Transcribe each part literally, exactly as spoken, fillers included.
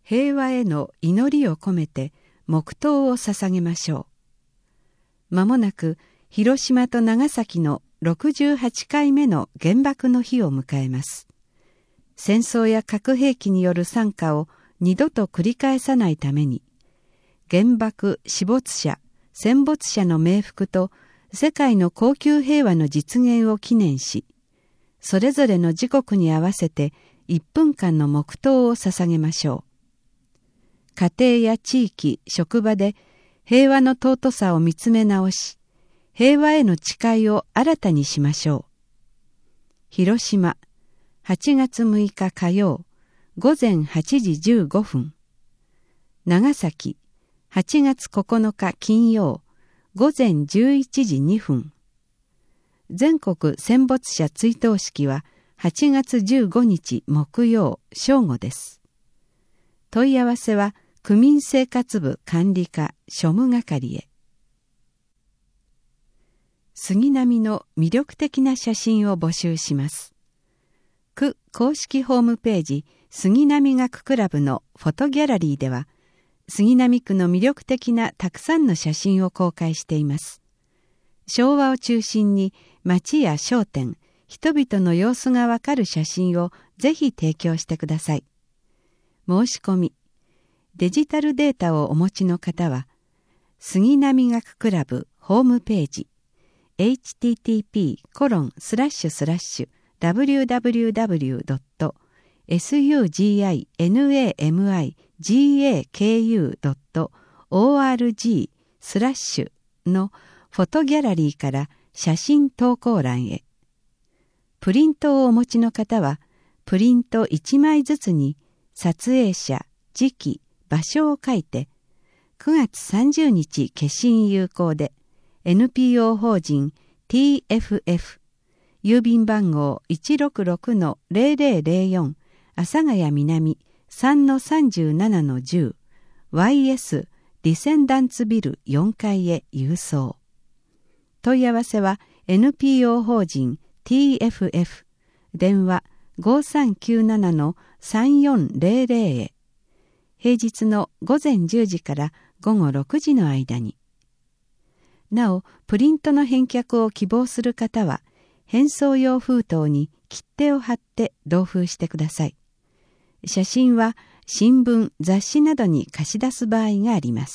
平和への祈りを込めて黙祷を捧げましょう。まもなく広島と長崎のろくじゅうはちかいめの原爆の日を迎えます。戦争や核兵器による惨禍を二度と繰り返さないために、原爆死没者、戦没者の冥福と世界の恒久平和の実現を記念し、それぞれの時刻に合わせていっぷんかんの黙祷を捧げましょう。家庭や地域、職場で平和の尊さを見つめ直し、平和への誓いを新たにしましょう。広島、はちがつむいか火曜、ごぜんはちじじゅうごふん。長崎、はちがつここのか金曜、ごぜんじゅういちじにふん。全国戦没者追悼式ははちがつじゅうごにち木曜正午です。問い合わせは区民生活部管理課庶務係へ。杉並の魅力的な写真を募集します。区公式ホームページ杉並学クラブのフォトギャラリーでは、杉並区の魅力的なたくさんの写真を公開しています。昭和を中心に街や商店、人々の様子がわかる写真をぜひ提供してください。申し込み、デジタルデータをお持ちの方は、杉並学クラブホームページ、エイチティーティーピーコロンスラッシュスラッシュダブリューダブリューダブリュードットエスユージーアイエヌエーエムアイジーエーケーユードットオーアールジースラッシュのフォトギャラリーから写真投稿欄へ。プリントをお持ちの方は、プリントいちまいずつに撮影者、時期、場所を書いて、くがつさんじゅうにち消印有効で、エヌピーオー 法人 ティーエフエフ、郵便番号 いちろくろくのゼロゼロゼロよん、阿佐ヶ谷南 さんのさんじゅうななのじゅう、ワイエス ディセンダンツビルよんかいへ郵送。問い合わせは エヌピーオー 法人 ティーエフエフ、電話 ごさんきゅうななのさんよんゼロゼロ へ。平日のごぜんじゅうじからごごろくじの間に。なお、プリントの返却を希望する方は、返送用封筒に切手を貼って同封してください。写真は新聞、雑誌などに貸し出す場合があります。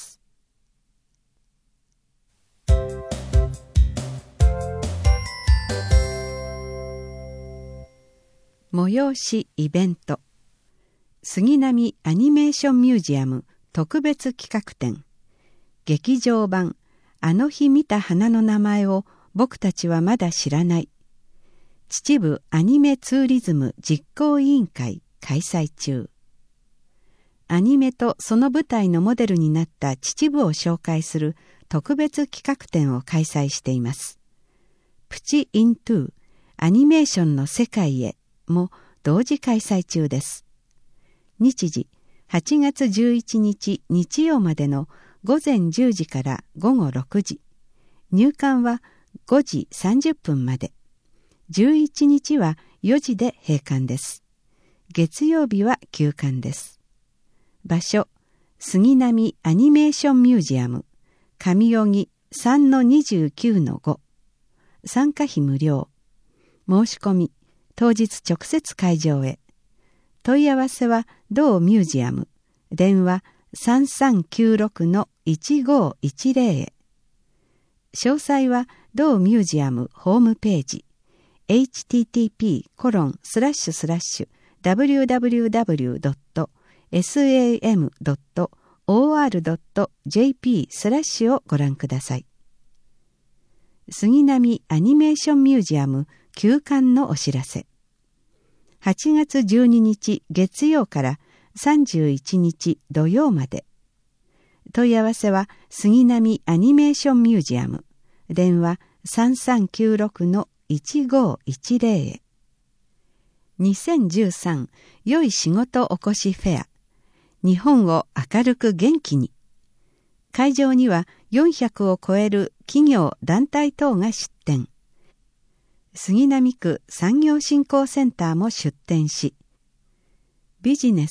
催しイベント、杉並アニメーションミュージアム特別企画展、劇場版あの日見た花の名前を僕たちはまだ知らない、秩父アニメツーリズム実行委員会開催中。アニメとその舞台のモデルになった秩父を紹介する特別企画展を開催しています。プチイントゥアニメーションの世界へも同時開催中です。日時はちがつじゅういちにち日曜までのごぜんじゅうじからごごろくじ、入館はごじさんじゅっぷんまで、じゅういちにちはよじで閉館です。月曜日は休館です。場所、杉並アニメーションミュージアム、上荻 さんのにじゅうきゅうのご、参加費無料。申し込み、当日直接会場へ。問い合わせは同ミュージアム、電話さんさんきゅうろくのいちごいちゼロへ。詳細は同ミュージアムホームページ、エイチティーティーピーコロンスラッシュスラッシュダブリューダブリューダブリュードットエスエーエムドットオーアールドットジェーピースラッシュをご覧ください。杉並アニメーションミュージアム休館のお知らせ。はちがつじゅうににち月曜からさんじゅういちにち土曜まで。問い合わせは杉並アニメーションミュージアム、電話さんさんきゅうろくのいちごいちゼロへ。にせんじゅうさん良い仕事おこしフェア、日本を明るく元気に。会場にはよんひゃくを超える企業団体等が出展。杉並区産業振興センターも出展し、ビジネス、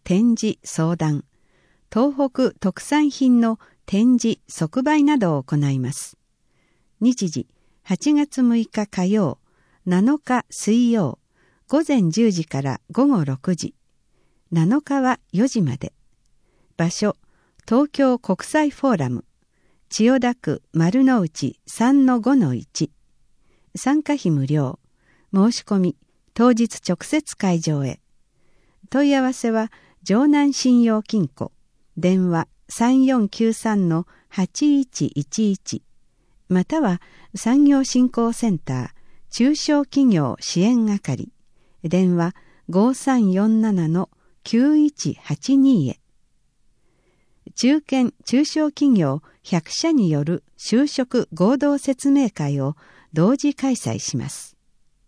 展示相談、東北特産品の展示即売などを行います。日時はちがつむいか火曜、なのか水曜、午前じゅうじから午後ろくじ、なのかはよじまで。場所、東京国際フォーラム、千代田区丸の内 さんのごのいち。参加費無料。申し込み、当日直接会場へ。問い合わせは、城南信用金庫、電話 さんよんきゅうさんのはちいちいちいち、または産業振興センター、中小企業支援係、電話 ごさんよんななのきゅういちはちに へ。中堅中小企業ひゃくしゃによる就職合同説明会を同時開催します。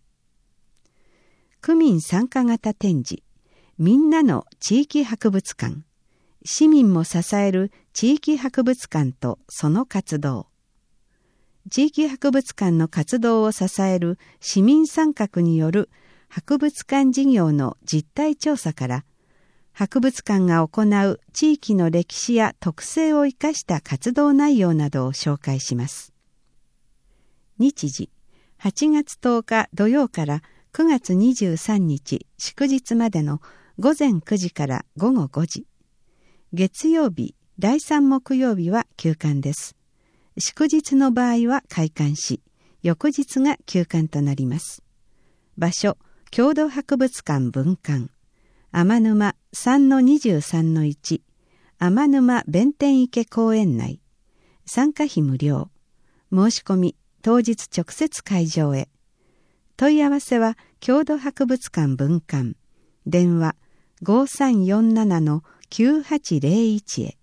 区民参加型展示、みんなの地域博物館、市民も支える地域博物館とその活動。地域博物館の活動を支える市民参画による博物館事業の実態調査から、博物館が行う地域の歴史や特性を生かした活動内容などを紹介します。日時、はちがつとおか土曜からくがつにじゅうさんにち祝日までのごぜんくじからごごごじ。月曜日、だいさん木曜日は休館です。祝日の場合は開館し、翌日が休館となります。場所、郷土博物館分館。天沼 さんのにじゅうさんのいち、天沼弁天池公園内。参加費無料。申し込み、当日直接会場へ。問い合わせは、郷土博物館分館。電話ごさんよんななのきゅうはちぜろいちへ。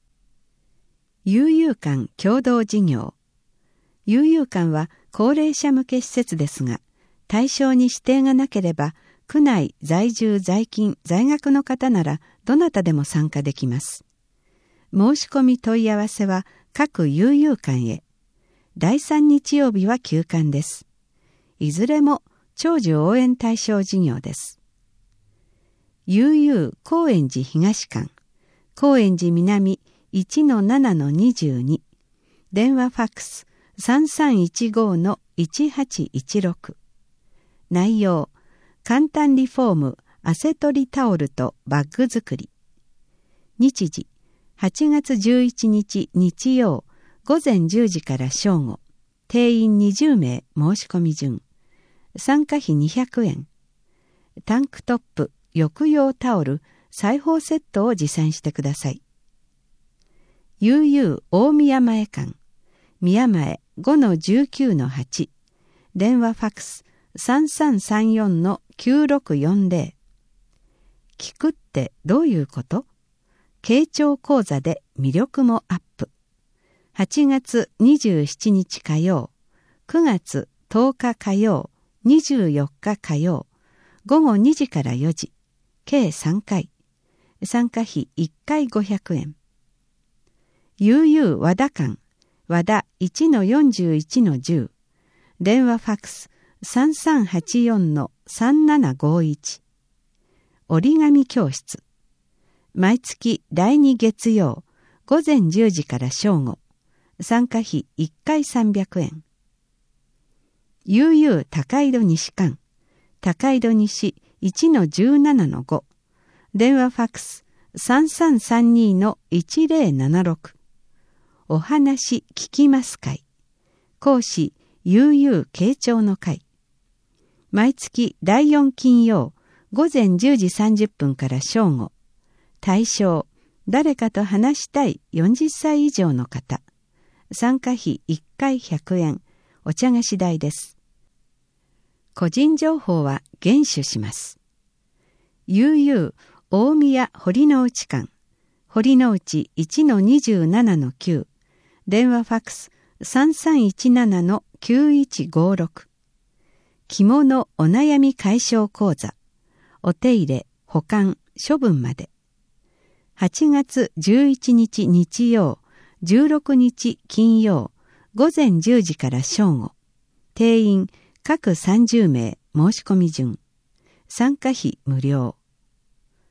悠々館共同事業。悠々館は高齢者向け施設ですが、対象に指定がなければ、区内在住在勤在学の方ならどなたでも参加できます。申し込み問い合わせは各悠々館へ。だいさん日曜日は休館です。いずれも長寿応援対象事業です。悠々高円寺東館、高円寺南 いちのななのにじゅうに、電話ファックス さんさんいちごのいちはちいちろく。内容、簡単リフォーム汗取りタオルとバッグ作り。日時、はちがつじゅういちにち日曜、ごぜんじゅうじから正午。定員にじゅうめい申し込み順。参加費にひゃくえん。タンクトップ、浴用タオル、裁縫セットを持参してください。悠々大宮前館、宮前 ごのじゅうきゅうのはち。電話ファックスさんさんさんよんのきゅうろくよんぜろ。聞くってどういうこと？傾聴講座で魅力もアップ。はちがつにじゅうしちにち火曜、くがつとおか火曜、にじゅうよっか火曜、ごごにじからよじ、計さんかい。参加費いっかいごひゃくえん。悠々和田館、和田 いちのよんじゅういちのじゅう。電話ファックスさんさんはちよんのさんななごいち。折り紙教室。毎月だいに月曜、ごぜんじゅうじから正午。参加費いっかいさんびゃくえん。悠々高井戸西館、高井戸西 いちのじゅうななのご。電話ファックスさんさんさんにのいちぜろななろく。お話聞きます会。講師悠々傾聴の会。毎月だいよん金曜、ごぜんじゅうじさんじゅっぷんから正午。対象、誰かと話したいよんじゅっさい以上の方。参加費いっかいひゃくえん、お茶菓子代です。個人情報は厳守します。悠々大宮堀之内館、堀之内 いちのにじゅうななのきゅう。電話ファックスさんさんいちななのきゅういちごろく。着物お悩み解消講座。お手入れ、保管、処分まで。はちがつじゅういちにち日曜、じゅうろくにち金曜、ごぜんじゅうじから正午。定員各さんじゅうめい申し込み順。参加費無料。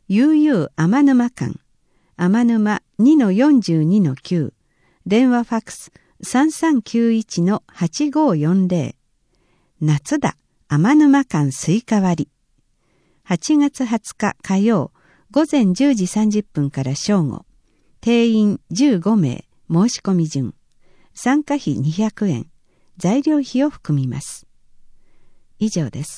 悠々天沼間、天沼 にのよんじゅうにのきゅう、電話ファックス さんさんきゅういちのはちごよんぜろ。夏だ、天沼間スイカ割り。はちがつはつか火曜、午前じゅうじさんじゅっぷんから正午。定員じゅうごめい、申し込み順。参加費にひゃくえん、材料費を含みます。以上です。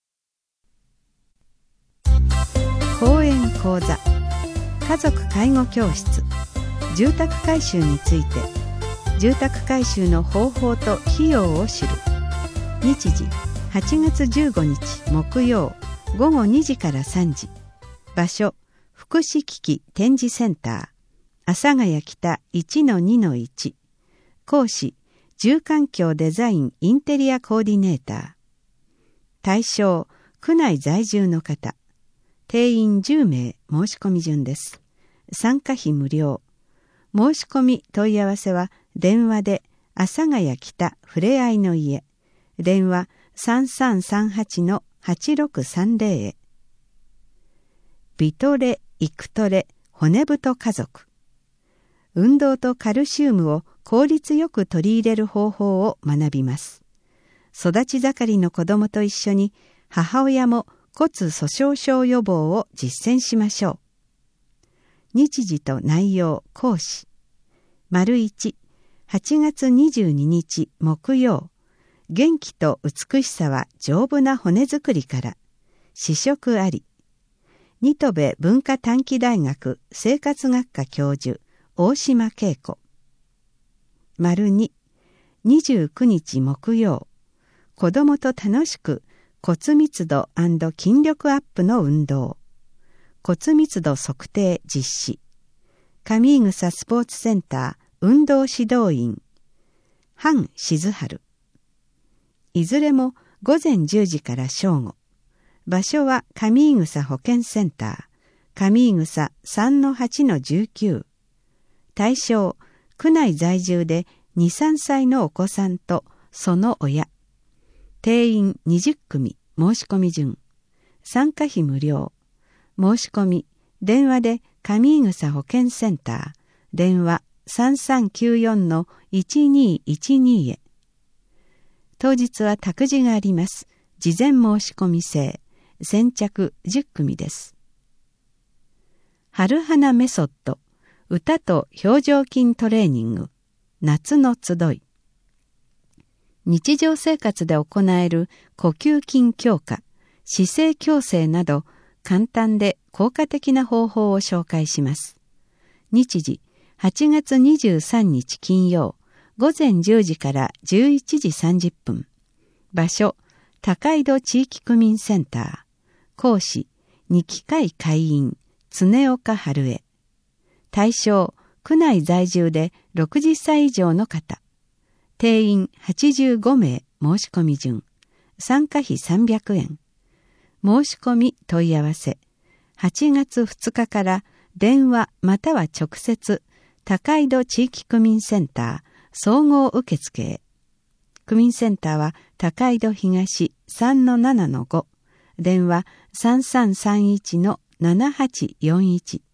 講演講座、家族介護教室、住宅改修について、住宅改修の方法と費用を知る。日時、はちがつじゅうごにち木曜、ごごにじからさんじ。場所、福祉機器展示センター、阿佐ヶ谷北 いちのにのいち。講師、住環境デザインインテリアコーディネーター。対象、区内在住の方。定員じゅうめい、申し込み順です。参加費無料。申し込み問い合わせは電話で阿佐ヶ谷北ふれあいの家、電話 さんさんさんはちのはちろくさんぜろ へ。ビトレ、イクトレ、骨太家族。運動とカルシウムを効率よく取り入れる方法を学びます。育ち盛りの子どもと一緒に母親も骨粗しょう症予防を実践しましょう。日時と内容、講師。丸いち、はちがつにじゅうににち木曜。元気と美しさは丈夫な骨作りから。試食あり。新渡戸文化短期大学生活学科教授、大島恵子。丸に、にじゅうくにち木曜。子どもと楽しく骨密度&筋力アップの運動。骨密度測定実施。上井草スポーツセンター運動指導員。半静春。いずれも午前じゅうじから正午。場所は上井草保健センター。上井草 さんのはちのじゅうきゅう。対象、区内在住でに、さんさいのお子さんとその親。定員にじゅっくみ、申し込み順。参加費無料。申し込み、電話で上井草保健センター、電話さんさんきゅうよんのいちにいちにへ。当日は託児があります。事前申し込み制。先着じゅっくみです。春花メソッド、歌と表情筋トレーニング、夏の集い。日常生活で行える呼吸筋強化、姿勢矯正など簡単で効果的な方法を紹介します。日時、はちがつにじゅうさんにち金曜、ごぜんじゅうじからじゅういちじさんじゅっぷん。場所、高井戸地域区民センター。講師、二期会会員、常岡春江。対象、区内在住でろくじゅっさい以上の方。定員はちじゅうごめい、申し込み順。参加費さんびゃくえん。申し込み問い合わせ。はちがつふつかから電話または直接、高井戸地域区民センター総合受付へ。区民センターは高井戸東 さんのななのご。電話さんさんさんいちのななはちよんいち。